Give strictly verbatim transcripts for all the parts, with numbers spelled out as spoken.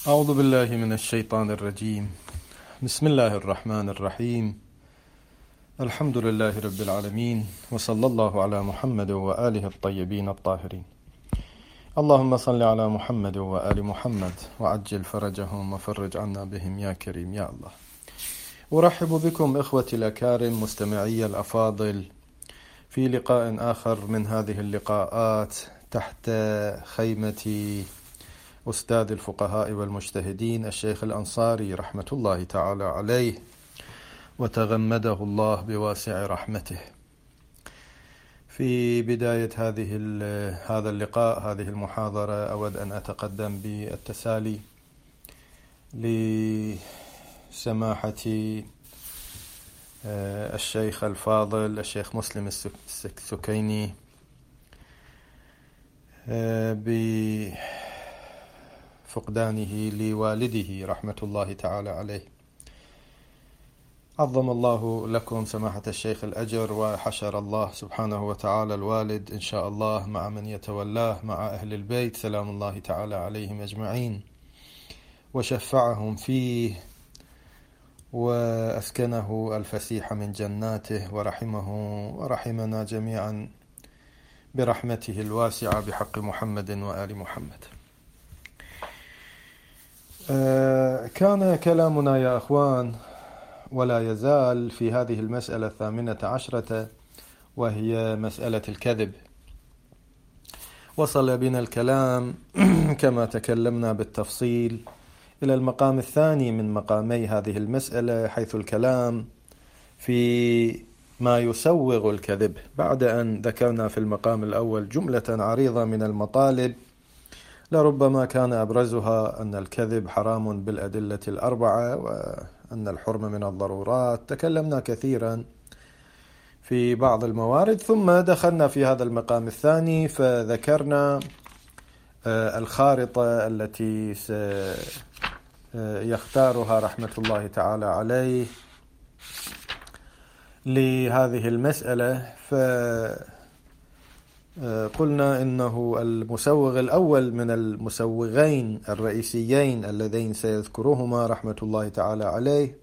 أعوذ بالله من الشيطان الرجيم. بسم الله الرحمن الرحيم. الحمد لله رب العالمين، وصلى الله على محمد وآله الطيبين الطاهرين. اللهم صل على محمد وآل محمد وعجل فرجهم وفرج عنا بهم يا كريم يا الله. أرحب بكم إخوتي الأكارم مستمعي الأفاضل في لقاء آخر من هذه اللقاءات تحت خيمة أستاذ الفقهاء والمجتهدين الشيخ الأنصاري رحمة الله تعالى عليه، وتغمده الله بواسع رحمته. في بداية هذه هذا اللقاء هذه المحاضرة أود أن أتقدم بالتسالي لسماحة الشيخ الفاضل الشيخ مسلم السكيني بفقدانه لوالده رحمة الله تعالى عليه. عظم الله لكم سماحة الشيخ الأجر، وحشر الله سبحانه وتعالى الوالد إن شاء الله مع من يتولاه مع أهل البيت سلام الله تعالى عليهم أجمعين، وشفعهم فيه وأسكنه الفسيح من جناته، ورحمه ورحمنا جميعا برحمته الواسعة بحق محمد وآل محمد. كان كلامنا يا أخوان ولا يزال في هذه المسألة الثامنة عشرة، وهي مسألة الكذب. وصل بنا الكلام كما تكلمنا بالتفصيل إلى المقام الثاني من مقامي هذه المسألة، حيث الكلام في ما يسوغ الكذب، بعد أن ذكرنا في المقام الأول جملة عريضة من المطالب لربما كان أبرزها أن الكذب حرام بالأدلة الأربعة، وأن الحرمة من الضرورات. تكلمنا كثيرا في بعض الموارد، ثم دخلنا في هذا المقام الثاني فذكرنا الخارطة التي سيختارها رحمة الله تعالى عليه لهذه المسألة. فقلنا إنه المسوغ الأول من المسوغين الرئيسيين اللذين سيذكرهما رحمة الله تعالى عليه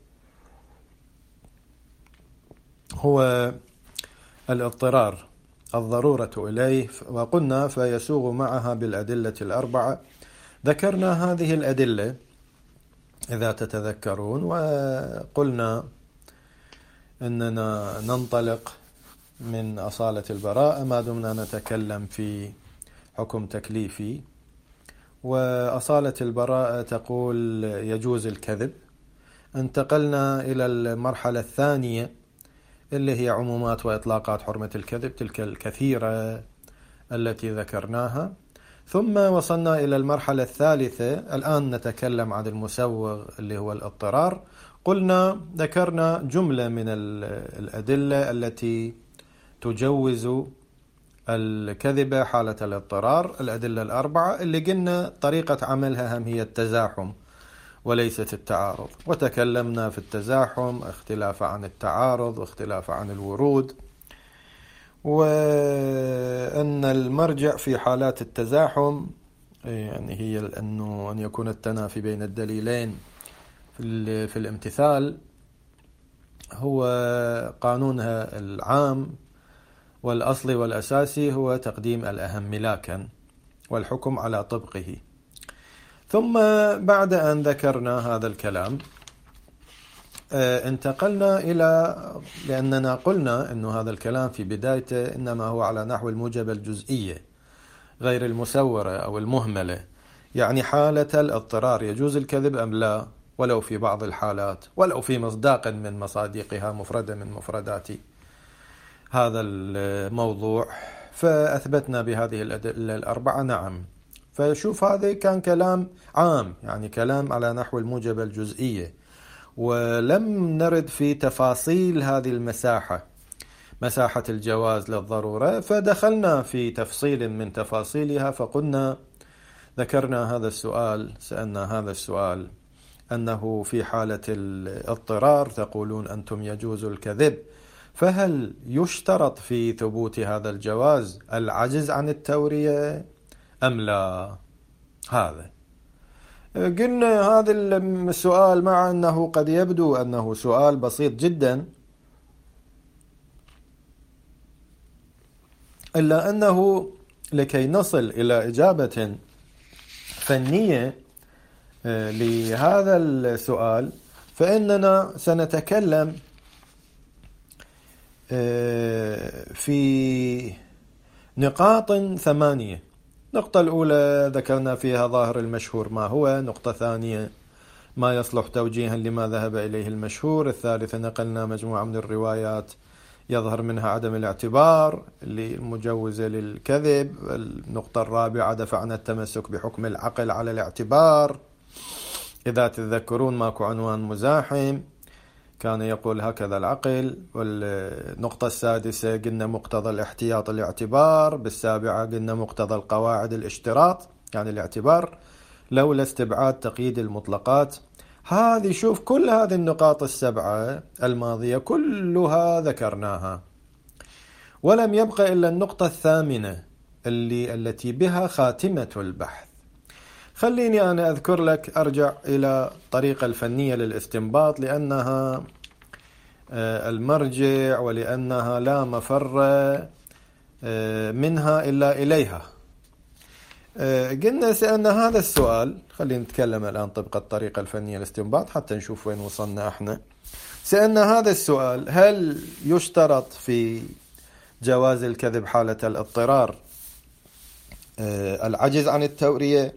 هو الاضطرار، الضرورة إليه، وقلنا فيسوغ معها بالأدلة الأربعة. ذكرنا هذه الأدلة إذا تتذكرون، وقلنا أننا ننطلق من أصالة البراءة ما دمنا نتكلم في حكم تكليفي، وأصالة البراءة تقول يجوز الكذب. انتقلنا إلى المرحلة الثانية اللي هي عمومات وإطلاقات حرمة الكذب، تلك الكثيرة التي ذكرناها. ثم وصلنا إلى المرحلة الثالثة، الآن نتكلم عن المسوغ اللي هو الاضطرار. قلنا ذكرنا جملة من الأدلة التي تجوز الكذب حالة الاضطرار، الأدلة الأربعة اللي قلنا طريقة عملها هم هي التزاحم وليست التعارض، وتكلمنا في التزاحم اختلاف عن التعارض واختلاف عن الورود، وأن المرجع في حالات التزاحم يعني هي أنه أن يكون التنافي بين الدليلين في الامتثال هو قانونها العام والأصلي والأساسي هو تقديم الأهم لاكا والحكم على طبقه. ثم بعد أن ذكرنا هذا الكلام انتقلنا إلى، لأننا قلنا أن هذا الكلام في بدايته إنما هو على نحو الموجبة الجزئية غير المسورة أو المهملة، يعني حالة الاضطرار يجوز الكذب أم لا، ولو في بعض الحالات، ولو في مصداق من مصادقها، مفردة من مفردات هذا الموضوع. فأثبتنا بهذه الأدلة الأربعة نعم. فشوف هذا كان كلام عام، يعني كلام على نحو الموجبة الجزئية، ولم نرد في تفاصيل هذه المساحة، مساحة الجواز للضرورة، فدخلنا في تفصيل من تفاصيلها. فقلنا ذكرنا هذا السؤال، سألنا هذا السؤال أنه في حالة الاضطرار تقولون أنتم يجوز الكذب، فهل يشترط في ثبوت هذا الجواز العجز عن التورية أم لا؟ هذا قلنا هذا السؤال مع أنه قد يبدو أنه سؤال بسيط جدا، إلا أنه لكي نصل إلى إجابة فنية لهذا السؤال فإننا سنتكلم في نقاط ثمانية. النقطة الأولى ذكرنا فيها ظاهر المشهور ما هو، نقطة ثانية ما يصلح توجيها لما ذهب إليه المشهور، الثالثة نقلنا مجموعة من الروايات يظهر منها عدم الاعتبار المجوزة للكذب، النقطة الرابعة دفعنا التمسك بحكم العقل على الاعتبار، إذا تتذكرون ماكو عنوان مزاحم كان يقول هكذا العقل، والنقطة السادسة قلنا مقتضى الاحتياط الاعتبار، بالسابعة قلنا مقتضى القواعد الاشتراط يعني الاعتبار لولا استبعاد تقييد المطلقات. هذه شوف كل هذه النقاط السبعة الماضية كلها ذكرناها، ولم يبقى إلا النقطة الثامنة اللي التي بها خاتمة البحث. خليني أنا أذكر لك أرجع إلى الطريقة الفنية للاستنباط لأنها المرجع ولأنها لا مفر منها إلا إليها. قلنا سألنا هذا السؤال، خلينا نتكلم الآن طبق الطريقة الفنية للاستنباط حتى نشوف وين وصلنا احنا. سألنا هذا السؤال: هل يشترط في جواز الكذب حالة الاضطرار العجز عن التورية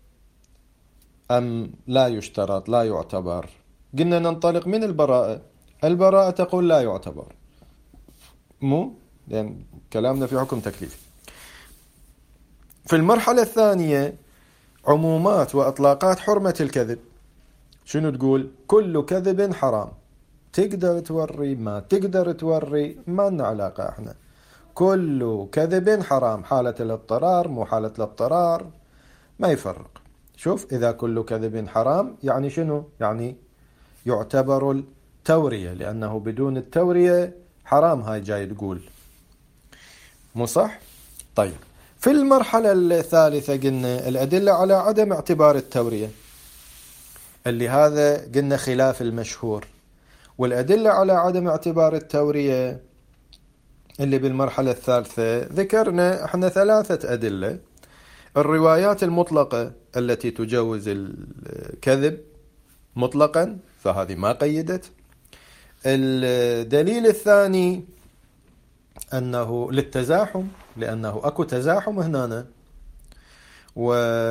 أم لا يشترط لا يعتبر؟ قلنا ننطلق من البراءة، البراءة تقول لا يعتبر، مو لأن كلامنا في حكم تكليفي. في المرحلة الثانية عمومات وأطلاقات حرمة الكذب، شنو تقول؟ كل كذب حرام، تقدر توري ما تقدر توري ما لنا علاقة احنا، كل كذب حرام، حالة الاضطرار مو حالة الاضطرار ما يفرق. شوف إذا كل كذب حرام يعني شنو؟ يعني يعتبر التورية، لأنه بدون التورية حرام، هاي جاي تقول مو صح؟ طيب في المرحلة الثالثة قلنا الأدلة على عدم اعتبار التورية اللي هذا قلنا خلاف المشهور، والأدلة على عدم اعتبار التورية اللي بالمرحلة الثالثة ذكرنا احنا ثلاثة أدلة: الروايات المطلقة التي تجوز الكذب مطلقا فهذه ما قيدت، الدليل الثاني أنه للتزاحم لأنه أكو تزاحم هنا، و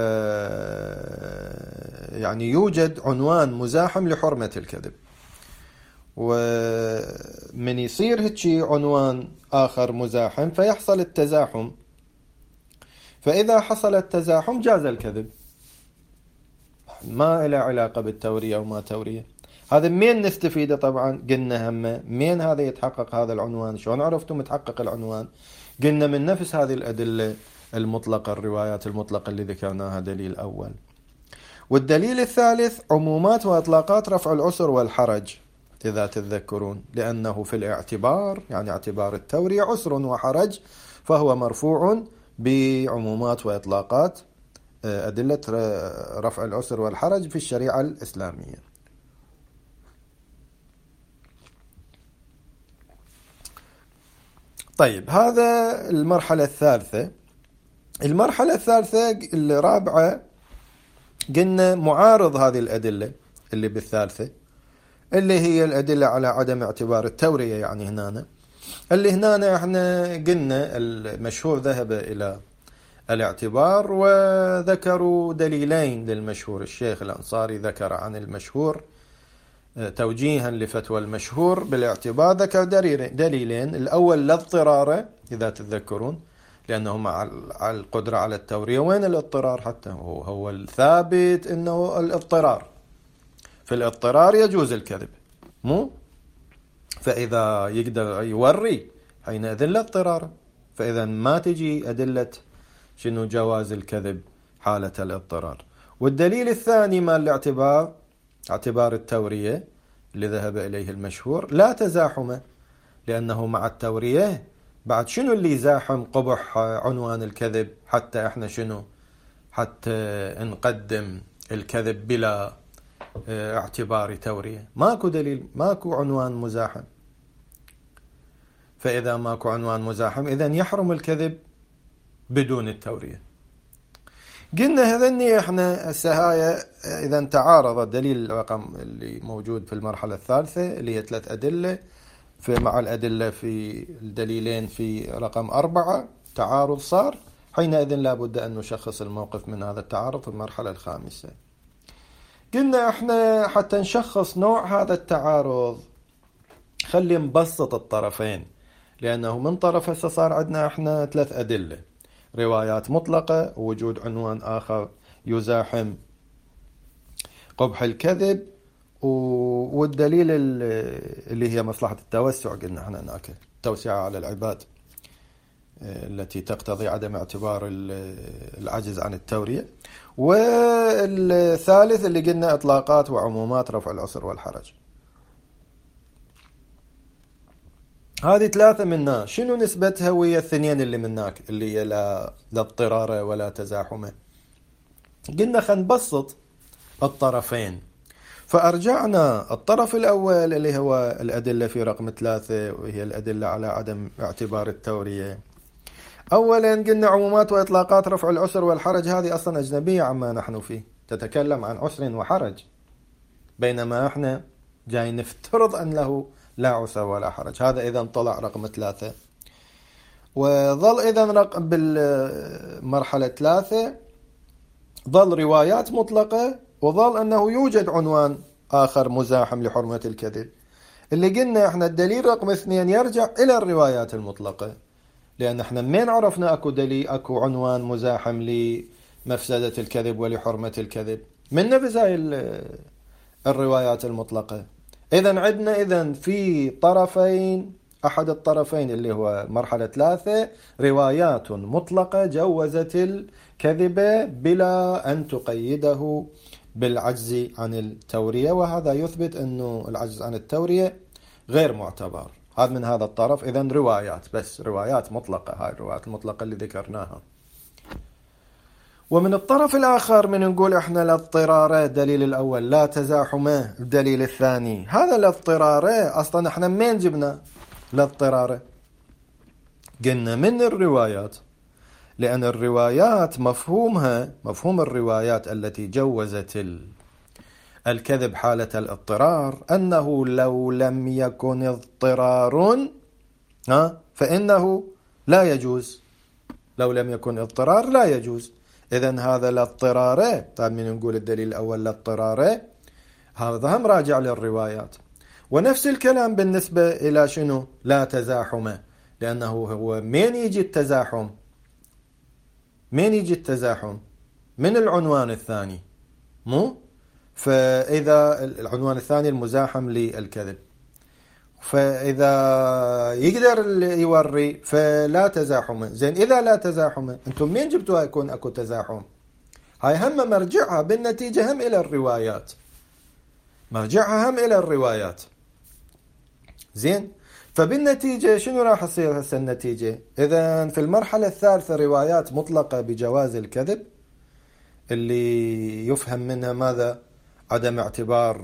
يعني يوجد عنوان مزاحم لحرمة الكذب، ومن يصير هيك عنوان آخر مزاحم فيحصل التزاحم، فإذا حصل التزاحم جاز الكذب، ما له علاقة بالتورية وما تورية. هذا مين نستفيده؟ طبعا قلنا هم مين هذا يتحقق هذا العنوان، شلون عرفتوا متحقق العنوان؟ قلنا من نفس هذه الأدلة المطلقة، الروايات المطلقة اللي ذكرناها دليل أول. والدليل الثالث عمومات وإطلاقات رفع العسر والحرج، إذا تتذكرون، لأنه في الاعتبار يعني اعتبار التورية عسر وحرج فهو مرفوع بعمومات وإطلاقات أدلة رفع العسر والحرج في الشريعة الإسلامية. طيب هذا المرحلة الثالثة. المرحلة الثالثة الرابعة قلنا معارض هذه الأدلة اللي بالثالثة، اللي هي الأدلة على عدم اعتبار التورية، يعني هنا اللي هنا احنا قلنا المشهور ذهب إلى الاعتبار وذكروا دليلين للمشهور. الشيخ الأنصاري ذكر عن المشهور توجيها لفتوى المشهور بالاعتبار ذكر دليلين: الأول لا اضطرار، إذا تتذكرون، لأنه مع القدرة على التورية. وين الاضطرار؟ حتى هو, هو الثابت أنه الاضطرار، في الاضطرار يجوز الكذب، مو؟ فإذا يقدر يوري حينئذ لا اضطرار، فإذا ما تجي أدلة شنو جواز الكذب حالة الاضطرار. والدليل الثاني ما الاعتبار اعتبار التورية اللي ذهب إليه المشهور لا تزاحم، لأنه مع التورية بعد شنو اللي يزاحم قبح عنوان الكذب حتى احنا شنو حتى نقدم الكذب بلا اعتبار تورية. ماكو دليل، ماكو عنوان مزاحم. فإذا ماكو عنوان مزاحم إذن يحرم الكذب بدون التورية. قلنا هذني احنا السهاية إذا تعارض الدليل الرقم اللي موجود في المرحلة الثالثة اللي هي ثلاث أدلة في مع الأدلة في الدليلين في رقم أربعة، تعارض صار، حينئذ لابد أن نشخص الموقف من هذا التعارض في المرحلة الخامسة. قلنا احنا حتى نشخص نوع هذا التعارض خلي نبسط الطرفين، لأنه من طرف هسه صار عندنا احنا ثلاث أدلة: روايات مطلقة، ووجود عنوان آخر يزاحم قبح الكذب، والدليل اللي هي مصلحة التوسع. قلنا احنا هناك توسعة على العباد التي تقتضي عدم اعتبار العجز عن التورية، والثالث اللي قلنا إطلاقات وعمومات رفع العسر والحرج. هذه ثلاثة منا. شنو نسبتها ويا الثنين اللي مناك اللي هي لا لا اضطرار ولا تزاحمة؟ قلنا خلينا نبسط الطرفين، فأرجعنا الطرف الأول اللي هو الأدلة في رقم ثلاثة، وهي الأدلة على عدم اعتبار التورية. أولا قلنا عمومات وإطلاقات رفع العسر والحرج، هذه أصلا أجنبية عما نحن فيه، تتكلم عن عسر وحرج، بينما احنا جاي نفترض أن له لا عسر ولا حرج. هذا إذا طلع رقم ثلاثة. وظل إذا رقم بالمرحلة ثلاثة ظل روايات مطلقة، وظل أنه يوجد عنوان آخر مزاحم لحرمة الكذب، اللي قلنا احنا الدليل رقم اثنين يرجع إلى الروايات المطلقة، لأن احنا من عرفنا أكو دليل أكو عنوان مزاحم لمفسدة الكذب ولحرمة الكذب من نفسها الروايات المطلقة. إذن عندنا إذن في طرفين، أحد الطرفين اللي هو مرحلة ثلاثة روايات مطلقة جوزت الكذب بلا أن تقيده بالعجز عن التورية، وهذا يثبت أنه العجز عن التورية غير معتبر. هذا من هذا الطرف. إذن روايات، بس روايات مطلقة، هاي الروايات المطلقة اللي ذكرناها. ومن الطرف الآخر من نقول إحنا لا اضطرار، الدليل الأول لا تزاحم، الدليل الثاني هذا لا اضطرار. أصلا إحنا منين جبنا لا اضطرار؟ قلنا من الروايات، لأن الروايات مفهومها مفهوم الروايات التي جوزت الكذب حالة الاضطرار أنه لو لم يكن اضطرار ها فإنه لا يجوز، لو لم يكن اضطرار لا يجوز. إذن هذا لا اضطرار. طيب من نقول الدليل الأول لا اضطرار، هذا هم راجع للروايات. ونفس الكلام بالنسبة إلى شنو لا تزاحم، لأنه هو مين يجي التزاحم؟ مين يجي التزاحم؟ من العنوان الثاني، مو؟ فإذا العنوان الثاني المزاحم للكذب، فإذا يقدر يوري فلا تزاحم. زين إذا لا تزاحم أنتم مين جبتوها يكون أكو تزاحم؟ هاي هم مرجعها بالنتيجة هم إلى الروايات، مرجعها هم إلى الروايات. زين، فبالنتيجة شنو راح يصير هسه النتيجة؟ إذا في المرحلة الثالثة روايات مطلقة بجواز الكذب اللي يفهم منها ماذا؟ عدم اعتبار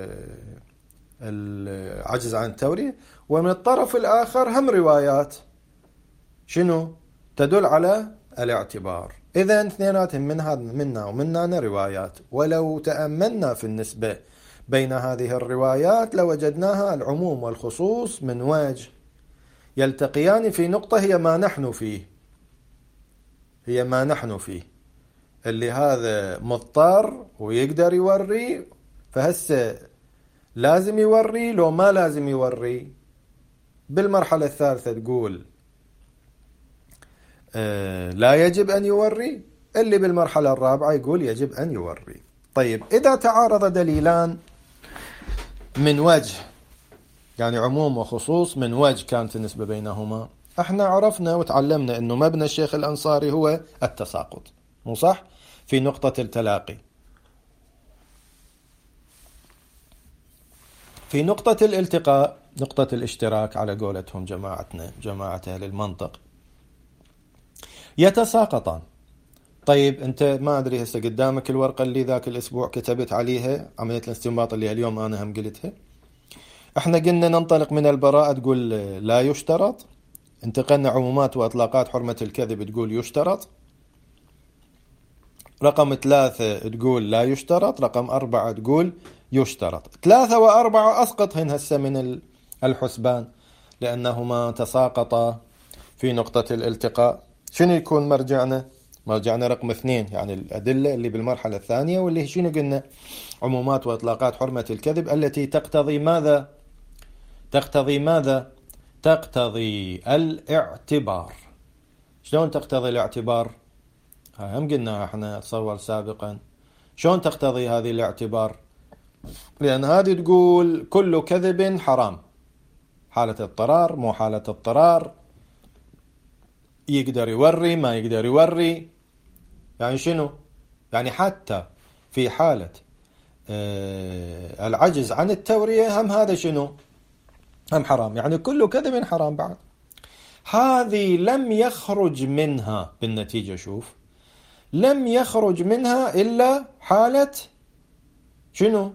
العجز عن التورية. ومن الطرف الآخر هم روايات شنو تدل على الاعتبار. إذن اثنيناتهم من هذا منا ومنا روايات، ولو تأملنا في النسبة بين هذه الروايات لوجدناها العموم والخصوص من وجه يلتقيان في نقطة هي ما نحن فيه، هي ما نحن فيه اللي هذا مضطر ويقدر يوري، فهسه لازم يوري لو ما لازم يوري. بالمرحلة الثالثة تقول آه لا يجب أن يوري، اللي بالمرحلة الرابعة يقول يجب أن يوري. طيب إذا تعارض دليلان من وجه، يعني عموم وخصوص من وجه كانت النسبة بينهما، احنا عرفنا وتعلمنا انه مبنى الشيخ الأنصاري هو التساقط، مو صح؟ في نقطة التلاقي. في نقطة الالتقاء، نقطة الاشتراك على قولتهم جماعتنا جماعة أهل المنطق، يتساقطان. طيب أنت ما أدري هسه قدامك الورقة اللي ذاك الأسبوع كتبت عليها عملية الاستنباط اللي اليوم أنا هم قلتها. احنا قلنا ننطلق من البراءة تقول لا يشترط، انتقلنا عمومات وأطلاقات حرمة الكذب تقول يشترط، رقم ثلاثة تقول لا يشترط، رقم أربعة تقول يشترط. ثلاثة وأربعة أسقطهن هسه من الحسبان لأنهما تساقطا في نقطة الالتقاء. شنو يكون مرجعنا؟ مرجعنا رقم اثنين، يعني الأدلة اللي بالمرحلة الثانية، واللي شنو قلنا؟ عمومات وإطلاقات حرمة الكذب التي تقتضي ماذا؟ تقتضي ماذا؟ تقتضي الاعتبار. شلون تقتضي الاعتبار؟ هم قلنا احنا تصور سابقا شلون تقتضي هذه الاعتبار، لأن هذه تقول كل كذب حرام، حالة اضطرار مو حالة اضطرار، يقدر يوري ما يقدر يوري، يعني شنو؟ يعني حتى في حالة العجز عن التورية هم هذا شنو؟ هم حرام، يعني كل كذب حرام. بعد هذه لم يخرج منها بالنتيجة، شوف، لم يخرج منها إلا حالة شنو؟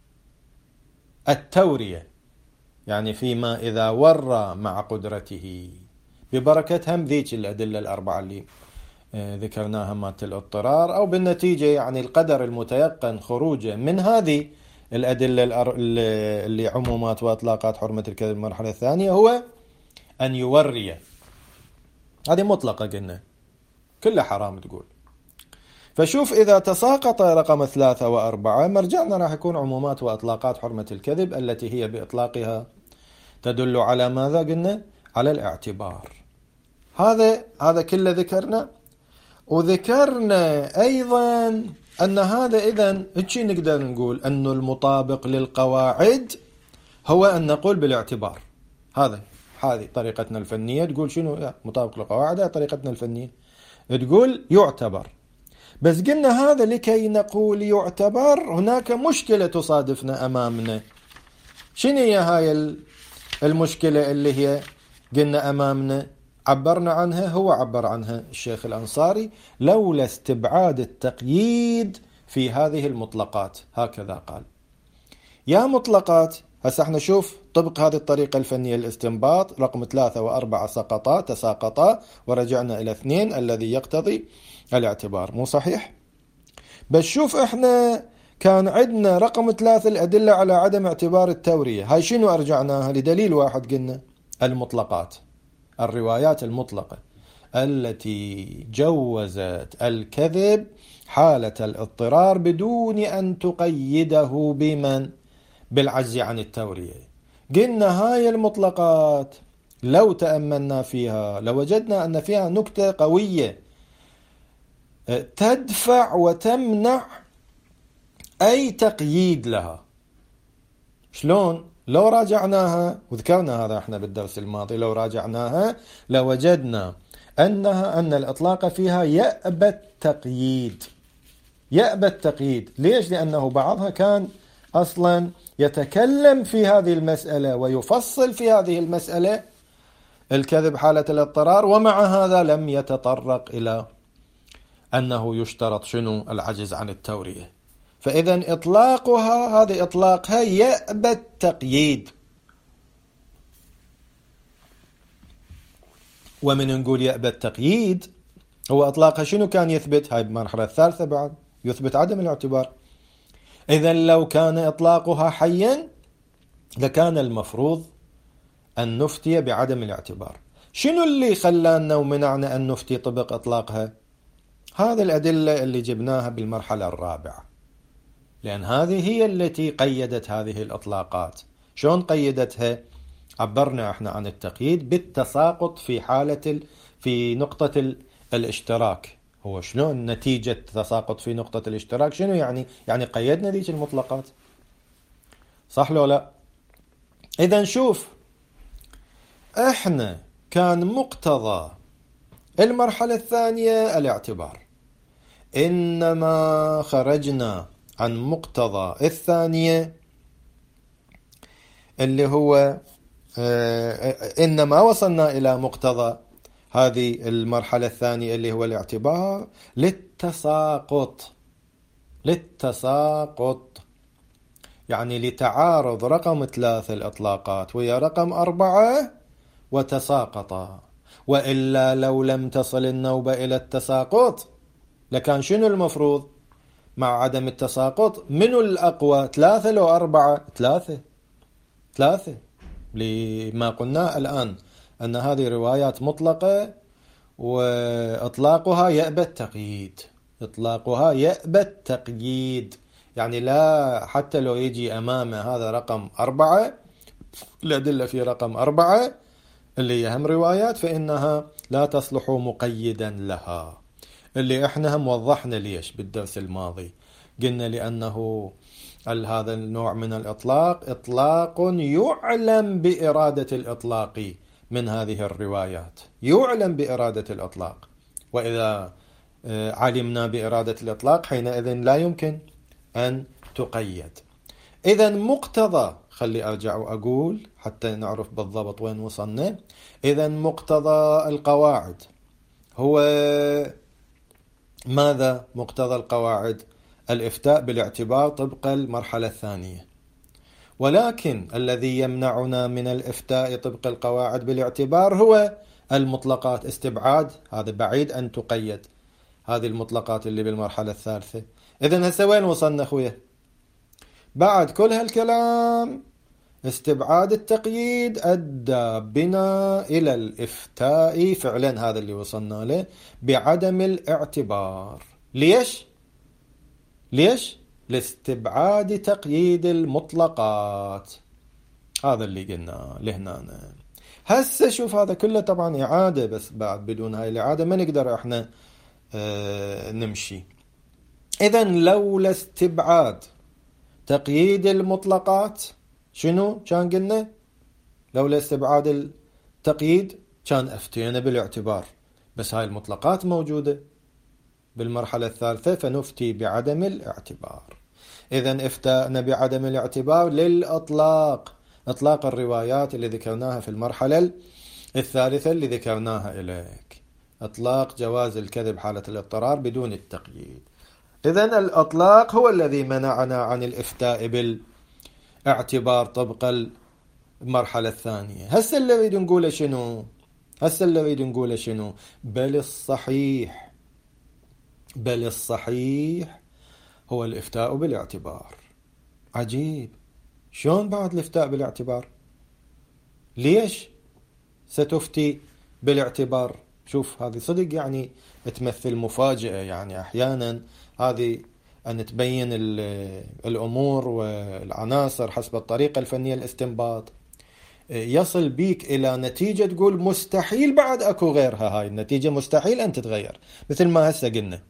التورية، يعني فيما إذا ورى مع قدرته ببركة هم ذيك الأدلة الأربعة اللي ذكرناها مات الاضطرار، أو بالنتيجة يعني القدر المتيقن خروجه من هذه الأدلة اللي عمومات وأطلاقات حرمة الكذب المرحلة الثانية هو أن يوري. هذه مطلقة قلنا كلها حرام تقول. فشوف إذا تساقط رقم ثلاثة وأربعة مرجعنا راح يكون عمومات وأطلاقات حرمة الكذب التي هي بإطلاقها تدل على ماذا قلنا؟ على الاعتبار. هذا هذا كله ذكرنا، وذكرنا أيضا أن هذا إذن هيك نقدر نقول أن المطابق للقواعد هو أن نقول بالاعتبار. هذا هذه طريقتنا الفنية تقول شنو؟ مطابق للقواعد، هذه طريقتنا الفنية تقول يعتبر. بس قلنا هذا لكي نقول يعتبر هناك مشكلة تصادفنا أمامنا. شنو هي هاي المشكلة اللي هي قلنا أمامنا؟ عبرنا عنها، هو عبر عنها الشيخ الأنصاري، لولا استبعاد التقييد في هذه المطلقات. هكذا قال: يا مطلقات، هسه احنا شوف طبق هذه الطريقة الفنية الاستنباط، رقم ثلاثة وأربعة سقطا تساقطا ورجعنا إلى اثنين الذي يقتضي الاعتبار، مو صحيح؟ بس شوف احنا كان عندنا رقم ثلاثة الأدلة على عدم اعتبار التورية، هاي شنو أرجعناها؟ لدليل واحد قلنا المطلقات، الروايات المطلقة التي جوزت الكذب حالة الاضطرار بدون أن تقيده بمن؟ بالعجز عن التورية. قلنا هاي المطلقات لو تأملنا فيها لوجدنا أن فيها نكتة قوية تدفع وتمنع أي تقييد لها. شلون؟ لو راجعناها، وذكرنا هذا احنا بالدرس الماضي، لو راجعناها لوجدنا أنها أن الإطلاق فيها يأبى التقييد. يأبى التقييد، ليش؟ لأنه بعضها كان أصلا يتكلم في هذه المسألة ويفصل في هذه المسألة الكذب حالة الاضطرار، ومع هذا لم يتطرق إلى أنه يشترط شنو؟ العجز عن التورية. فإذا إطلاقها هذه إطلاقها يأبى التقييد. ومن نقول يأبى التقييد هو إطلاقها شنو كان يثبت؟ هاي المرحلة الثالثة بعد يثبت عدم الاعتبار. إذا لو كان إطلاقها حيا لكان المفروض أن نفتي بعدم الاعتبار. شنو اللي خلانا ومنعنا أن نفتي طبق إطلاقها؟ هذه الأدلة اللي جبناها بالمرحلة الرابعة، لأن هذه هي التي قيدت هذه الإطلاقات. شلون قيدتها؟ عبرنا احنا عن التقييد بالتساقط في حالة ال... في نقطة ال... الاشتراك. هو شلون نتيجة تساقط في نقطة الاشتراك؟ شنو يعني؟ يعني قيدنا ذيك المطلقات، صح لو لا؟ إذن شوف، احنا كان مقتضى المرحلة الثانية الاعتبار، إنما خرجنا عن مقتضى الثانية اللي هو إنما وصلنا إلى مقتضى هذه المرحلة الثانية اللي هو الاعتبار للتساقط، للتساقط يعني لتعارض رقم ثلاثة الإطلاقات ويا رقم أربعة وتساقطا، وإلا لو لم تصل النوبة إلى التساقط لكان شنو المفروض مع عدم التساقط؟ منو الأقوى، ثلاثة لو أربعة؟ ثلاثة، ثلاثة لما قلنا الآن أن هذه روايات مطلقة وإطلاقها يأبى التقييد، إطلاقها يأبى التقييد، يعني لا حتى لو يجي أمامه هذا رقم أربعة، الأدلة في رقم أربعة اللي يهم روايات فإنها لا تصلح مقيدا لها، اللي احنا هم وضحنا ليش بالدرس الماضي، قلنا لأنه هذا النوع من الإطلاق إطلاق يعلم بإرادة الإطلاق من هذه الروايات، يعلم بإرادة الإطلاق، وإذا علمنا بإرادة الإطلاق حينئذ لا يمكن أن تقيد. إذا مقتضى، خلي أرجع وأقول حتى نعرف بالضبط وين وصلنا، إذا مقتضى القواعد هو ماذا؟ مقتضى القواعد الإفتاء بالاعتبار طبق المرحلة الثانية، ولكن الذي يمنعنا من الإفتاء طبق القواعد بالاعتبار هو المطلقات، استبعاد، هذا بعيد أن تقيد، هذه المطلقات اللي بالمرحلة الثالثة. إذن هسه وين وصلنا أخويا؟ بعد كل هالكلام استبعاد التقييد أدى بنا إلى الإفتاء فعلا، هذا اللي وصلنا له، بعدم الاعتبار. ليش؟ ليش؟ لاستبعاد تقييد المطلقات، هذا اللي قلنا لهنا. هسه شوف هذا كله طبعا إعادة، بس بعد بدون هاي الإعادة ما نقدر احنا اه نمشي. إذن لولا استبعاد تقييد المطلقات شنو كان قلنا؟ لولا استبعاد التقييد كان افتينا بالاعتبار، بس هاي المطلقات موجودة بالمرحلة الثالثة فنفتي بعدم الاعتبار. إذن افتانا بعدم الاعتبار للإطلاق، إطلاق الروايات اللي ذكرناها في المرحلة الثالثة اللي ذكرناها إليك، إطلاق جواز الكذب حالة الاضطرار بدون التقييد. إذن الإطلاق هو الذي منعنا عن الإفتاء بالاعتبار طبق المرحلة الثانية. هسه اللي نريد نقوله شنو؟ هسه اللي نريد نقوله شنو؟ بل الصحيح، بل الصحيح هو الإفتاء بالاعتبار. عجيب، شلون بعد الإفتاء بالاعتبار؟ ليش ستفتي بالاعتبار؟ شوف هذه صدق يعني تمثل مفاجأة، يعني أحيانا هذه أن تبين الأمور والعناصر حسب الطريقة الفنية الاستنباط، يصل بيك إلى نتيجة تقول مستحيل بعد أكو غيرها، هاي النتيجة مستحيل أن تتغير، مثل ما هسه قلنا.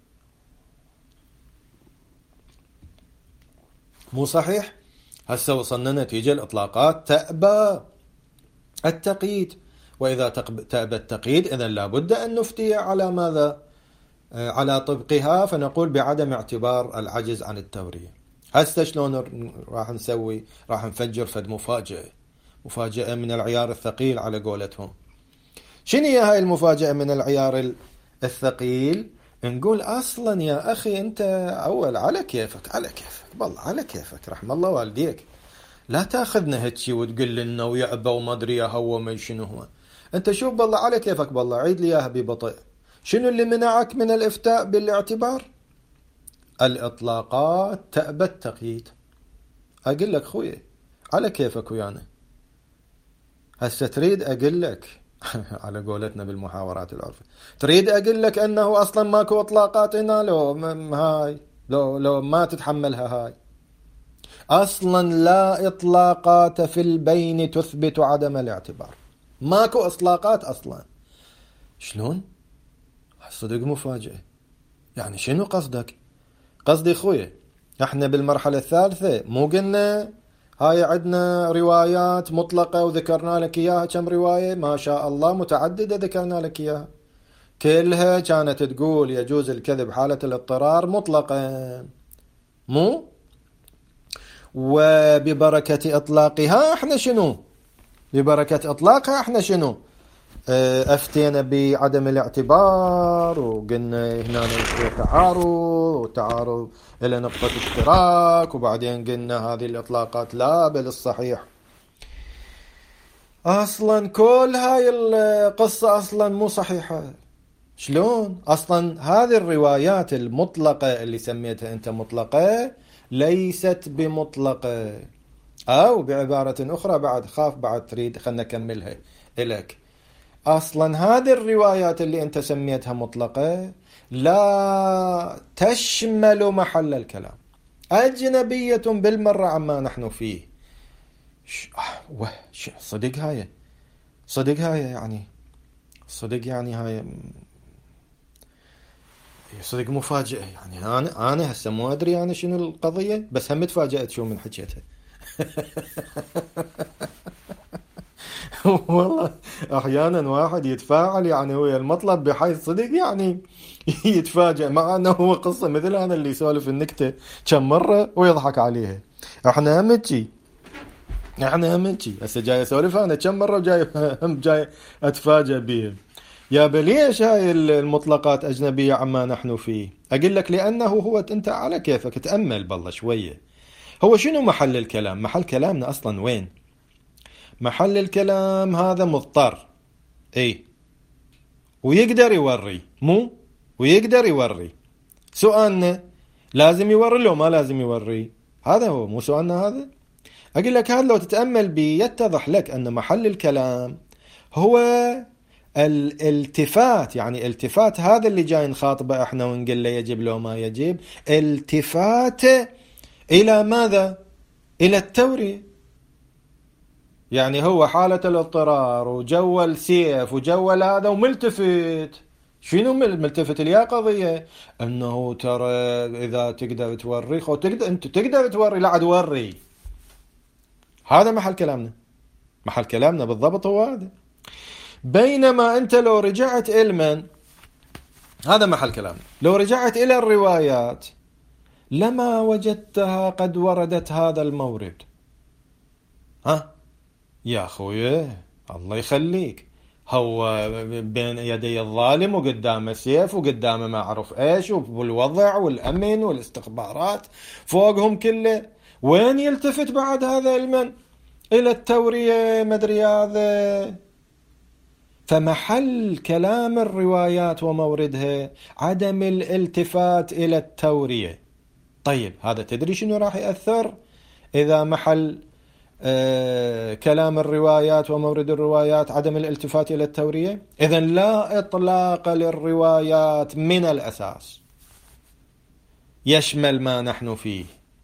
مو صحيح؟ هسه وصلنا نتيجة الإطلاقات تأبى التقييد، وإذا تأبى التقييد إذن لابد أن نفتي على ماذا؟ على طبقها، فنقول بعدم اعتبار العجز عن التورية. هسه شلون راح نسوي؟ راح نفجر فد مفاجأة، مفاجأة من العيار الثقيل على قولتهم. شنو هي هاي المفاجأة من العيار الثقيل؟ نقول أصلا يا أخي أنت أول على كيفك، على كيفك بالله، على كيفك رحم الله والديك، لا تاخذنا هتشي وتقول لنا ويأبى وما أدري يا هو ما شنو هو. أنت شوف بالله على كيفك بالله، عيد لي إياها ببطء. شنو اللي منعك من الإفتاء بالاعتبار؟ الإطلاقات تأبى التقييد. أقول لك خويا على كيفك ويانا، هسه تريد أقول لك على قولتنا بالمحاورات العرفية، تريد أقول لك أنه أصلا ماكو إطلاقات هنا؟ لو هاي لو لو ما تتحملها هاي، أصلا لا إطلاقات في البين تثبت عدم الاعتبار، ماكو إطلاقات أصلا. شلون؟ صدق مفاجئة. يعني شنو قصدك؟ قصدي خويا احنا بالمرحلة الثالثة مو قلنا هاي عندنا روايات مطلقة وذكرنا لك إياها، كم رواية ما شاء الله متعددة ذكرنا لك إياها، كلها كانت تقول يجوز الكذب حالة الاضطرار مطلقا، مو؟ وببركة إطلاقها احنا شنو؟ ببركة إطلاقها احنا شنو؟ أفتينا بعدم الاعتبار وقلنا هنا في تعارض، وتعارض إلى نقطة اشتراك، وبعدين قلنا هذه الإطلاقات لا بل الصحيح. أصلا كل هاي القصة أصلا مو صحيحة. شلون؟ أصلا هذه الروايات المطلقة اللي سميتها أنت مطلقة ليست بمطلقة، أو بعبارة أخرى بعد خاف بعد تريد خلنا نكملها إليك. أصلا هذه الروايات اللي أنت سميتها مطلقة لا تشمل محل الكلام، أجنبية بالمرة عما نحن فيه. وه صدق هاي صدق هاي يعني صدق يعني هاي صدق مفاجئة. يعني أنا أنا هسه مو أدري أنا شنو القضية، بس هم تفاجأت شو من حكيتها. والله أحيانا واحد يتفاعل يعني ويا المطلب بحيث صدق يعني يتفاجأ، مع أنه هو قصة مثل أنا اللي يسولف النكتة كم مرة ويضحك عليها. احنا همتشي احنا همتشي هسه جاي اسولف أنا كم مرة وجاي هم جاي أتفاجأ بيه. يا بليش هاي المطلقات أجنبية عما نحن فيه؟ أقول لك لأنه هو أنت على كيفك تأمل بالله شوية. هو شنو محل الكلام؟ محل كلامنا أصلا وين؟ محل الكلام هذا مضطر، اي، ويقدر يوري، مو ويقدر يوري. سؤالنا لازم يوري لو ما لازم يوري؟ هذا هو، مو سؤالنا هذا. أقول لك هذا لو تتأمل بي يتضح لك أن محل الكلام هو الالتفات. يعني التفات هذا اللي جاي نخاطبه احنا ونقول له يجب لو ما يجب، التفات إلى ماذا؟ إلى التورية. يعني هو حالة الاضطرار وجو السيف وجو هذا وملتفت. شنو ملتفت لي قضية؟ انه ترى اذا تقدر توري خو تقدر انت تقدر توري لا عاد وري. هذا محل كلامنا، محل كلامنا بالضبط هو هذا. بينما انت لو رجعت إلى هذا محل كلامنا، لو رجعت الى الروايات لما وجدتها قد وردت هذا المورد. ها يا أخوي الله يخليك، هو بين يدي الظالم وقدامه سيف وقدامه ما أعرف إيش، والوضع والأمن والاستخبارات فوقهم كله. وين يلتفت بعد هذا المن إلى التورية مدري هذا؟ فمحل كلام الروايات وموردها عدم الالتفات إلى التورية. طيب هذا تدري شنو راح يأثر إذا محل آه كلام الروايات ومورد الروايات عدم الالتفات إلى التورية؟ إذن لا إطلاق للروايات من الأساس يشمل ما نحن فيه.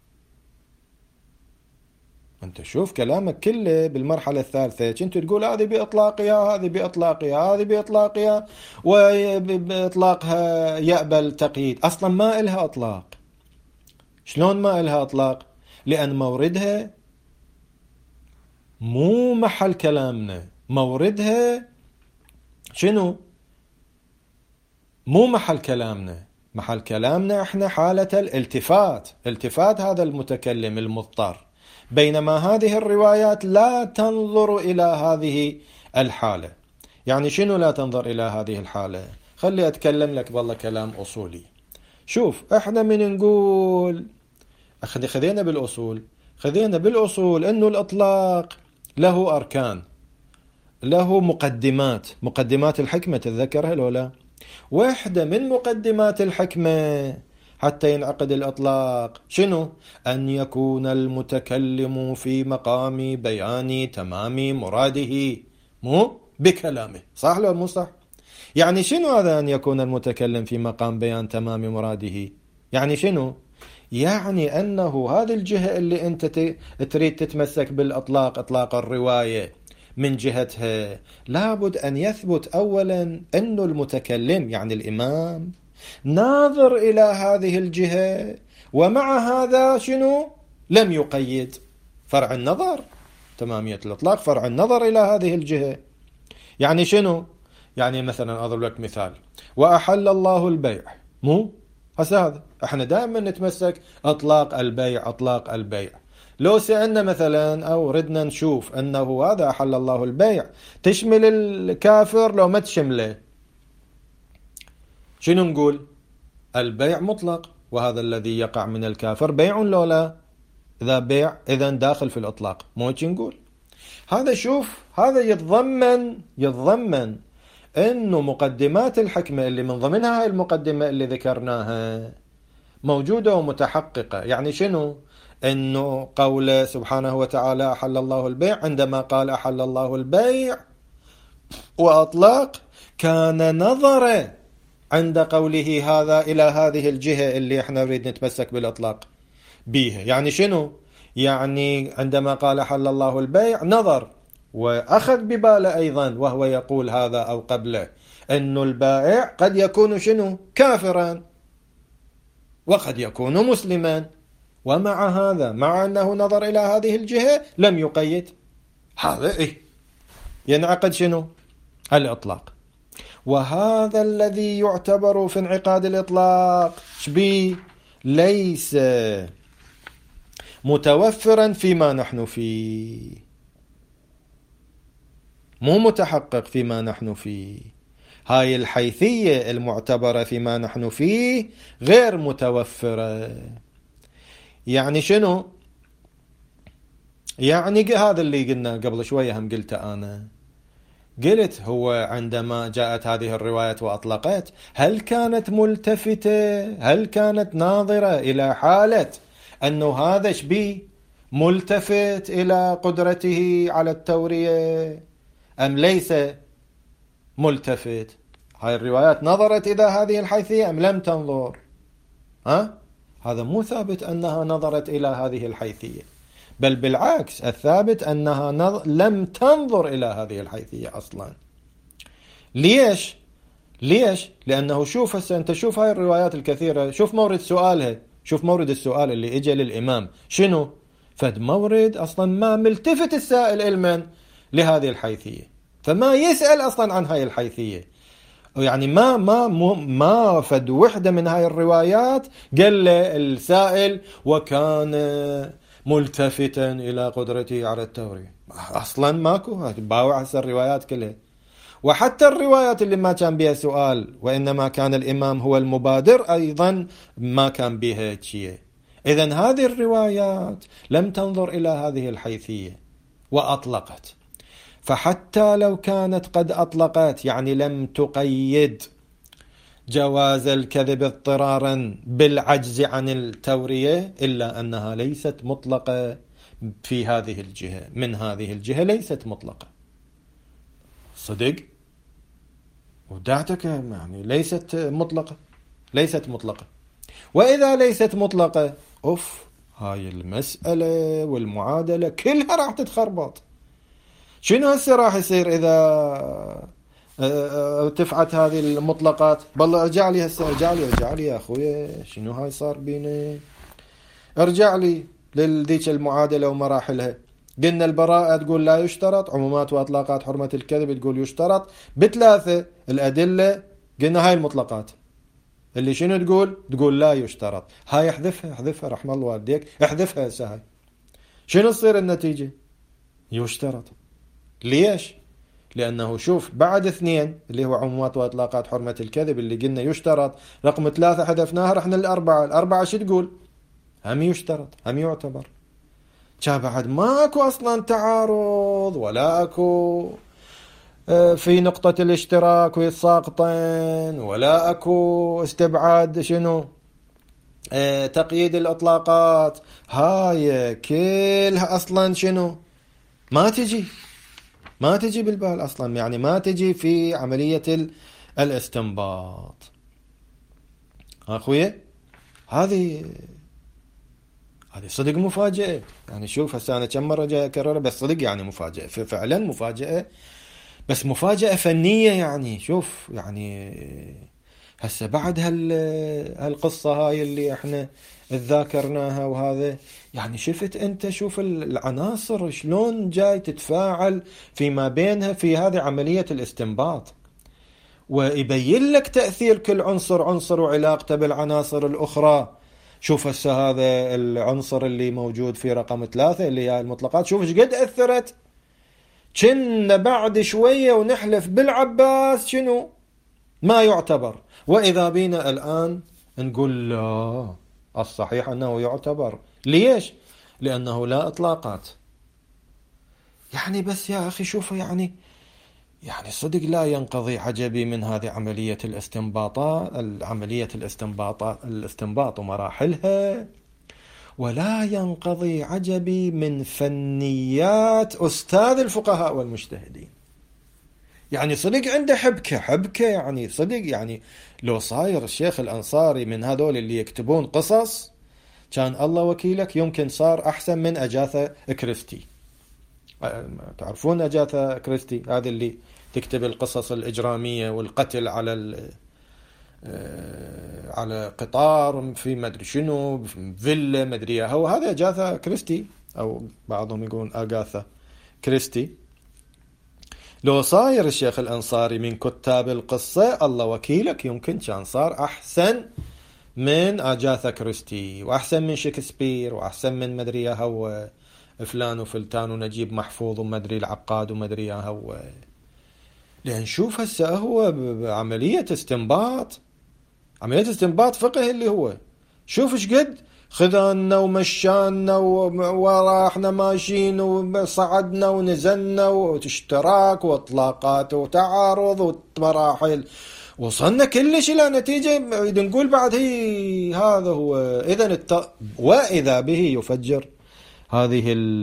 أنت شوف كلامك كله بالمرحلة الثالثة كنت تقول هذه بإطلاقها هذه بإطلاقها هذه بإطلاقها، وبإطلاقها يقبل تقييد. أصلا ما إلها إطلاق. شلون ما إلها إطلاق؟ لأن موردها مو محل كلامنا. موردها شنو؟ مو محل كلامنا. محل كلامنا احنا حالة الالتفات، التفات هذا المتكلم المضطر. بينما هذه الروايات لا تنظر إلى هذه الحالة. يعني شنو لا تنظر إلى هذه الحالة؟ خلي أتكلم لك والله كلام أصولي. شوف احنا من نقول خذينا بالأصول خذينا بالأصول أنه الإطلاق له أركان، له مقدمات. مقدمات الحكمة تتذكرها لو لا؟ واحدة من مقدمات الحكمة حتى ينعقد الإطلاق شنو؟ أن يكون المتكلم في مقام بيان تمام مراده، مو بكلامه. صح لو مو صح؟ يعني شنو هذا أن يكون المتكلم في مقام بيان تمام مراده؟ يعني شنو؟ يعني أنه هذه الجهة اللي أنت تريد تتمسك بالإطلاق، إطلاق الرواية من جهتها، لابد أن يثبت أولا أنه المتكلم يعني الإمام ناظر إلى هذه الجهة، ومع هذا شنو؟ لم يقيد. فرع النظر، تمامية الإطلاق فرع النظر إلى هذه الجهة. يعني شنو؟ يعني مثلا أضرب لك مثال، وأحل الله البيع، مو هسه هذا احنا دائما نتمسك اطلاق البيع اطلاق البيع. لو سألنا مثلا أو ردنا نشوف أنه هذا أحل الله البيع تشمل الكافر لو ما تشمله، شنو نقول؟ البيع مطلق، وهذا الذي يقع من الكافر بيع لو لا؟ إذا بيع إذن داخل في الإطلاق، مو هيك نقول؟ هذا شوف، هذا يتضمن يتضمن إنه مقدمات الحكمة اللي من ضمنها هاي المقدمة اللي ذكرناها موجودة ومتحققة. يعني شنو؟ إنه قوله سبحانه وتعالى أحل الله البيع، عندما قال أحل الله البيع وأطلق كان نظر عند قوله هذا إلى هذه الجهة اللي احنا نريد نتمسك بالإطلاق بيها. يعني شنو؟ يعني عندما قال أحل الله البيع نظر وأخذ بباله أيضا وهو يقول هذا أو قبله أنه البائع قد يكون شنو؟ كافرا وقد يكون مسلما، ومع هذا مع أنه نظر إلى هذه الجهة لم يقيد. هذا إيه؟ ينعقد شنو؟ الإطلاق. وهذا الذي يعتبر في انعقاد الإطلاق شبيه؟ ليس متوفرا فيما نحن فيه، مو متحقق فيما نحن فيه. هاي الحيثية المعتبرة فيما نحن فيه غير متوفرة. يعني شنو؟ يعني هذا اللي قلنا قبل شوية، هم قلت أنا قلت هو عندما جاءت هذه الرواية وأطلقت هل كانت ملتفتة؟ هل كانت ناظرة إلى حالة أنه هذا شبيه ملتفت إلى قدرته على التورية أم ليس ملتفت؟ هاي الروايات نظرت إلى هذه الحيثية أم لم تنظر؟ ها؟ هذا مو ثابت أنها نظرت إلى هذه الحيثية، بل بالعكس الثابت أنها نظ... لم تنظر إلى هذه الحيثية أصلا. ليش؟ ليش؟ لأنه شوف هسه أنت شوف هاي الروايات الكثيرة، شوف مورد سؤالها، شوف مورد السؤال اللي إجا للإمام شنو؟ فد مورد أصلا ما ملتفت السائل علما لهذه الحيثية، فما يسأل أصلا عن هاي الحيثية. يعني ما ما ما فد وحدة من هاي الروايات قال له السائل وكان ملتفتا إلى قدرته على التورية، أصلا ماكو. باوع هسه الروايات كلها، وحتى الروايات اللي ما كان بها سؤال وإنما كان الإمام هو المبادر أيضا ما كان بها شيء. إذن هذه الروايات لم تنظر إلى هذه الحيثية وأطلقت. فحتى لو كانت قد أطلقت يعني لم تقيد جواز الكذب اضطرارا بالعجز عن التورية، إلا أنها ليست مطلقة في هذه الجهة، من هذه الجهة ليست مطلقة. صدق ودعتك يعني ليست مطلقة، ليست مطلقة. وإذا ليست مطلقة أوف، هاي المسألة والمعادلة كلها راح تتخربط. شنو هسه راح يصير إذا ارتفعت هذه المطلقات؟ بالله ارجع لي هسه، ارجع لي ارجع لي يا أخويا، شنو هاي صار بينا؟ ارجع لي لذيك المعادلة ومراحلها. قلنا البراءة تقول لا يشترط، عمومات وأطلاقات حرمة الكذب تقول يشترط بثلاثة الأدلة. قلنا هاي المطلقات اللي شنو تقول؟ تقول لا يشترط. هاي احذفها، احذفها رحم الله والديك، احذفها هسه. هاي شنو تصير النتيجة؟ يشترط. ليش؟ لأنه شوف بعد اثنين اللي هو عمومات وأطلاقات حرمة الكذب اللي قلنا يشترط، رقم ثلاثة حذفناها رحنا الأربعة. الأربعة شو تقول؟ هم يشترط، هم يعتبر. كان بعد ماكو أصلا تعارض ولا أكو في نقطة الاشتراك ويتساقطن، ولا أكو استبعاد شنو تقييد الإطلاقات. هاي كلها أصلا شنو ما تجي ما تجي بالبال أصلا، يعني ما تجي في عملية الاستنباط. أخويا هذه هذه صدق مفاجأة. يعني شوف هسه أنا كم مرة جاي أكررها، بس صدق يعني مفاجأة، فعلا مفاجأة، بس مفاجأة فنية. يعني شوف يعني هسه بعد هال هالقصة هاي اللي احنا ذاكرناها وهذا، يعني شفت انت شوف العناصر شلون جاي تتفاعل فيما بينها في هذه عملية الاستنباط، ويبين لك تأثير كل عنصر عنصر وعلاقته بالعناصر الأخرى. شوف هسه هذا العنصر اللي موجود في رقم ثلاثة اللي هي المطلقات، شوف ايش قد أثرت. كنا بعد شوية ونحلف بالعباس شنو ما يعتبر، وإذا بينا الآن نقول لا، الصحيح أنه يعتبر. ليش؟ لأنه لا إطلاقات. يعني بس يا أخي شوفوا، يعني يعني صدق لا ينقضي عجبي من هذه عملية الاستنباطات، عملية الاستنباطات الاستنباط ومراحلها، ولا ينقضي عجبي من فنيات أستاذ الفقهاء والمجتهدين. يعني صدق عنده حبكة حبكة يعني صدق، يعني لو صاير الشيخ الأنصاري من هذول اللي يكتبون قصص كان الله وكيلك يمكن صار أحسن من أجاثا كريستي. تعرفون أجاثا كريستي هذه اللي تكتب القصص الإجرامية والقتل على على قطار في مدري شنو فيلا مدري هو، هذا أجاثا كريستي، أو بعضهم يقولون أغاثا كريستي. لو صاير الشيخ الأنصاري من كتاب القصة الله وكيلك يمكن كان صار أحسن من أجاثا كريستي، وأحسن من شكسبير، وأحسن من مدري هو فلان وفلتان ونجيب محفوظ ومدري العقاد ومدري هو. لأن شوف هسه هو بعملية استنباط، عملية استنباط فقه اللي هو شوف ايش قد خذانا ومشانا وراحنا ماشيين وصعدنا ونزلنا واشتراك واطلاقات وتعارض ومراحل، وصلنا كلش الى نتيجة نقول بعد هي هذا هو. اذا الت... واذا به يفجر هذه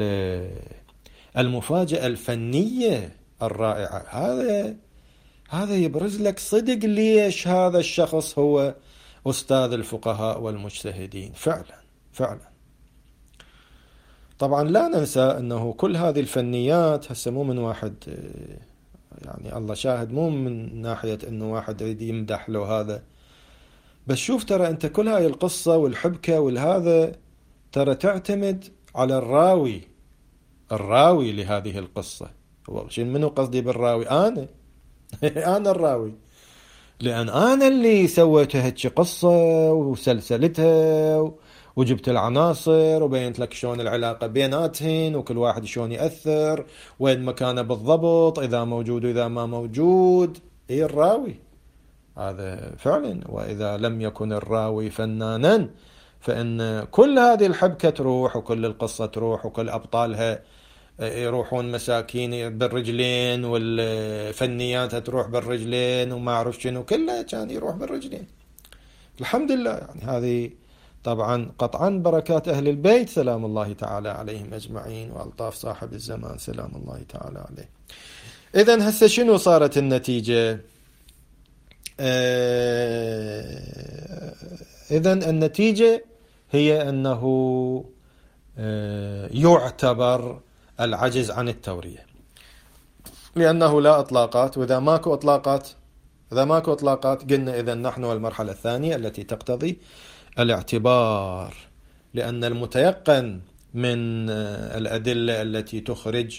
المفاجأة الفنية الرائعة. هذا هذا يبرز لك صدق ليش هذا الشخص هو أستاذ الفقهاء والمجتهدين فعلا فعلا. طبعا لا ننسى أنه كل هذه الفنيات هسه مو من واحد، يعني الله شاهد، مو من ناحية أنه واحد يريد يمدح له هذا، بس شوف ترى أنت كل هاي القصة والحبكة والهذا ترى تعتمد على الراوي الراوي لهذه القصة. منو قصدي بالراوي؟ أنا أنا الراوي، لأن أنا اللي سويت هيك قصة وسلسلتها وجبت العناصر وبينت لك شلون العلاقة بيناتهن وكل واحد شلون يأثر وين مكانه بالضبط، إذا موجود وإذا ما موجود. إيه الراوي هذا فعلا. وإذا لم يكن الراوي فنانا فإن كل هذه الحبكة تروح وكل القصة تروح وكل أبطالها يروحون مساكين بالرجلين والفنيات تروح بالرجلين وما أعرف شنو، كله كان يروح بالرجلين. الحمد لله. يعني هذه طبعا قطعا بركات أهل البيت سلام الله تعالى عليهم أجمعين، وألطاف صاحب الزمان سلام الله تعالى عليه. إذن هسه شنو صارت النتيجة؟ إذن النتيجة هي أنه يعتبر العجز عن التورية، لأنه لا إطلاقات، وإذا ماكو إطلاقات إذا ماكو إطلاقات قلنا إذن نحن والمرحلة الثانية التي تقتضي الاعتبار، لأن المتيقن من الأدلة التي تخرج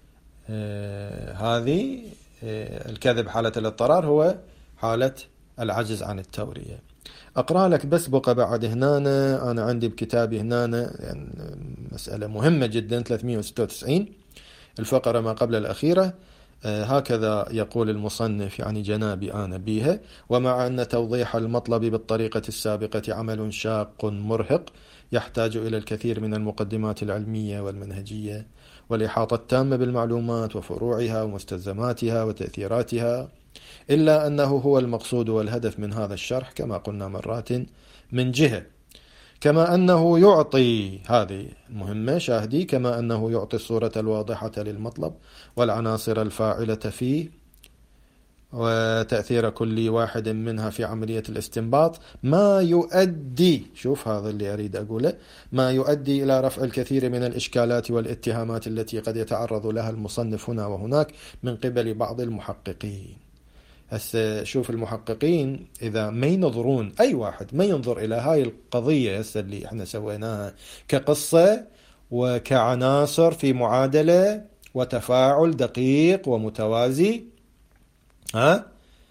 هذه الكذب حالة الاضطرار هو حالة العجز عن التورية. أقرأ لك بس بقى بعد هنا، أنا عندي بكتابي هنا يعني مسألة مهمة جدا ثلاثمئة وستة وتسعين الفقرة ما قبل الأخيرة. هكذا يقول المصنف يعني جنابي أنا بها: ومع أن توضيح المطلب بالطريقة السابقة عمل شاق مرهق يحتاج إلى الكثير من المقدمات العلمية والمنهجية والإحاطة التامة بالمعلومات وفروعها ومستلزماتها وتأثيراتها، إلا أنه هو المقصود والهدف من هذا الشرح كما قلنا مرات من جهة، كما أنه يعطي هذه المهمة شاهدي كما أنه يعطي الصورة الواضحة للمطلب والعناصر الفاعلة فيه وتأثير كل واحد منها في عملية الاستنباط، ما يؤدي، شوف هذا اللي أريد أقوله، ما يؤدي إلى رفع الكثير من الإشكالات والاتهامات التي قد يتعرض لها المصنف هنا وهناك من قبل بعض المحققين. هسه شوف المحققين إذا ما ينظرون، أي واحد ما ينظر إلى هاي القضية هسه اللي احنا سويناها كقصة وكعناصر في معادلة وتفاعل دقيق ومتوازي، ها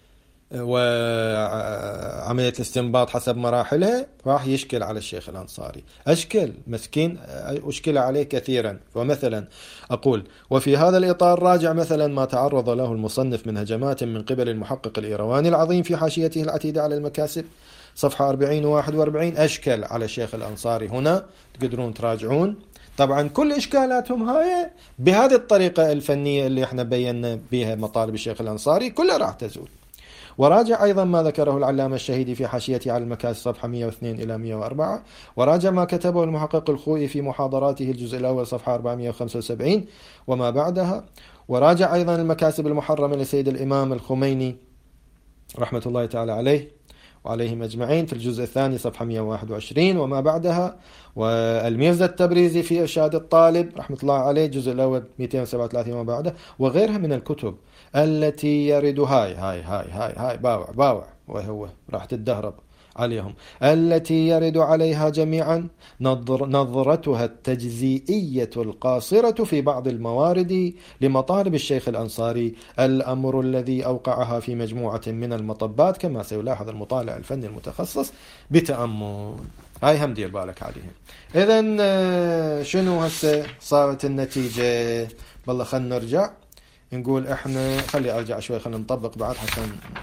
وعملية الاستنباط حسب مراحلها راح يشكل على الشيخ الأنصاري. أشكل مسكين، أشكل عليه كثيرا. ومثلا أقول: وفي هذا الإطار راجع مثلا ما تعرض له المصنف من هجمات من قبل المحقق الإيرواني العظيم في حاشيته العتيدة على المكاسب، صفحة أربعين و واحد وأربعين. أشكل على الشيخ الأنصاري هنا، تقدرون تراجعون. طبعا كل إشكالاتهم هاي بهذه الطريقة الفنية اللي احنا بينا بها مطالب الشيخ الأنصاري كلها راح تزول. وراجع أيضا ما ذكره العلامة الشهيدي في حاشيته على المكاسب صفحة مئة واثنين إلى مئة وأربعة. وراجع ما كتبه المحقق الخوئي في محاضراته الجزء الأول صفحة أربعمئة وخمسة وسبعين وما بعدها. وراجع أيضا المكاسب المحرمة لسيد الإمام الخميني رحمة الله تعالى عليه وعليهم أجمعين في الجزء الثاني صفحة مئة وواحد وعشرين وما بعدها. والميرزا التبريزي في إرشاد الطالب رحمة الله عليه الجزء الأول مئتين وسبعة وثلاثين وما بعدها. وغيرها من الكتب التي يرد هاي هاي هاي هاي هاي باوع باوع وهو راح تتدهرب عليهم، التي يرد عليها جميعا نظر نظرتها التجزئية القاصرة في بعض الموارد لمطالب الشيخ الأنصاري، الأمر الذي أوقعها في مجموعة من المطبات كما سيلاحظ المطالع الفني المتخصص بتأمل. هاي هم دير بالك عليهم. إذن شنو هسه صارت النتيجة؟ بالله خلنا نرجع نقول احنا، خلي ارجع شوي، خلينا نطبق بعد حتى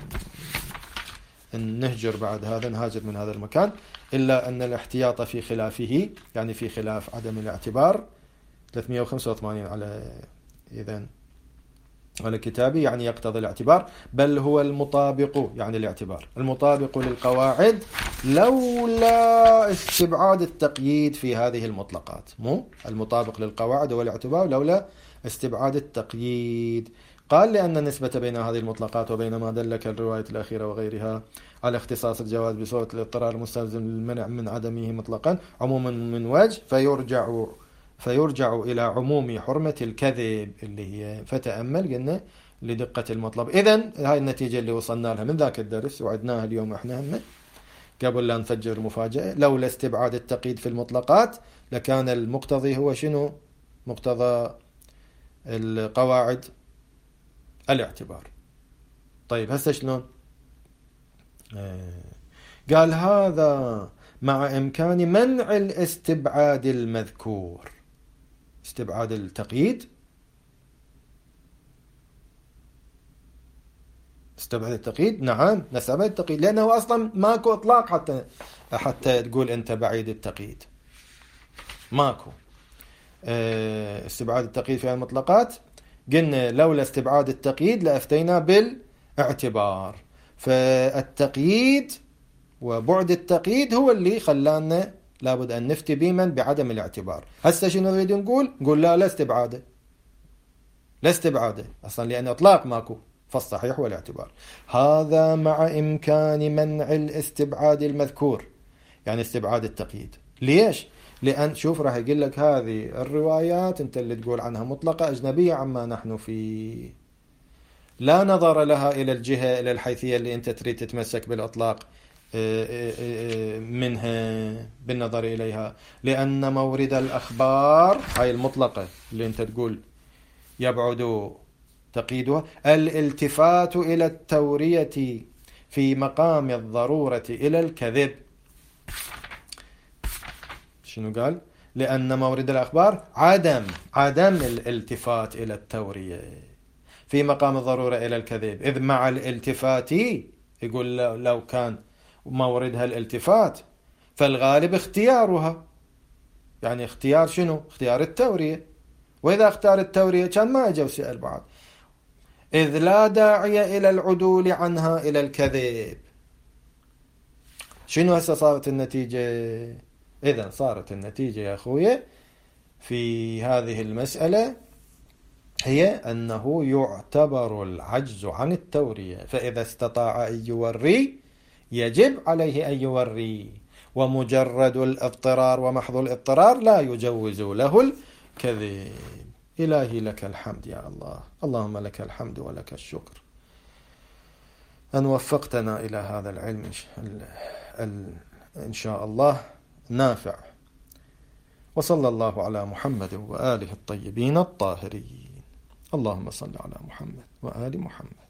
نهجر بعد هذا، نهاجر من هذا المكان. إلا أن الاحتياط في خلافه، يعني في خلاف عدم الاعتبار، ثلاثمئة وخمسة وثمانين على إذن على كتابي، يعني يقتضي الاعتبار، بل هو المطابق، يعني الاعتبار المطابق للقواعد لولا استبعاد التقييد في هذه المطلقات. مو المطابق للقواعد هو الاعتبار لولا استبعاد التقييد. قال: لأن النسبة بين هذه المطلقات وبين ما دلك الرواية الأخيرة وغيرها على اختصاص الجواز بصورة الاضطرار المستلزم للمنع من عدمه مطلقا عموما من وجه، فيرجع فيرجع إلى عموم حرمة الكذب اللي هي فتأمل قلنا لدقة المطلب. إذن هاي النتيجة اللي وصلنا لها من ذاك الدرس وعدناها اليوم احنا هم قبل لا نفجر المفاجأة. لولا استبعاد التقييد في المطلقات لكان المقتضي هو شنو؟ مقتضى القواعد الاعتبار. طيب هسه شلون؟ آه. قال: هذا مع إمكان منع الاستبعاد المذكور. استبعاد التقييد، استبعاد التقييد، نعم نستبعد التقييد لأنه أصلا ماكو إطلاق حتى حتى تقول أنت بعيد التقييد، ماكو آه. استبعاد التقييد في المطلقات قلنا لولا استبعاد التقييد لأفتينا بالاعتبار، فالتقييد وبعد التقييد هو اللي خلانا لابد أن نفتي بمن بعدم الاعتبار. هسه شنو نريد نقول؟ نقول لا لا استبعاده، لا استبعاده أصلا لأن إطلاق ماكو، فالصحيح هو الاعتبار. هذا مع إمكان منع الاستبعاد المذكور، يعني استبعاد التقييد. ليش؟ لأن شوف راح يقول لك هذه الروايات أنت اللي تقول عنها مطلقة أجنبية عما نحن فيه، لا نظر لها إلى الجهة إلى الحيثية اللي أنت تريد تتمسك بالإطلاق منها بالنظر إليها، لأن مورد الأخبار هاي المطلقة اللي أنت تقول يبعد تقييدها الالتفات إلى التورية في مقام الضرورة إلى الكذب. شنو قال؟ لأن مورد الأخبار عدم عدم الالتفات إلى التورية في مقام الضرورة إلى الكذب، إذ مع الالتفات يقول لو كان موردها الالتفات فالغالب اختيارها، يعني اختيار شنو؟ اختيار التورية، وإذا اختار التورية كان ما يجب سؤال بعد، إذ لا داعي إلى العدول عنها إلى الكذب. شنو هسه صارت النتيجة؟ إذا صارت النتيجة يا أخوي في هذه المسألة هي أنه يعتبر العجز عن التورية، فإذا استطاع أن يوري يجب عليه أن يوري، ومجرد الاضطرار ومحض الاضطرار لا يجوز له الكذب. إلهي لك الحمد يا الله، اللهم لك الحمد ولك الشكر أن وفقتنا إلى هذا العلم إن شاء الله نافع. وصلى الله على محمد وآله الطيبين الطاهرين. اللهم صل على محمد وآل محمد.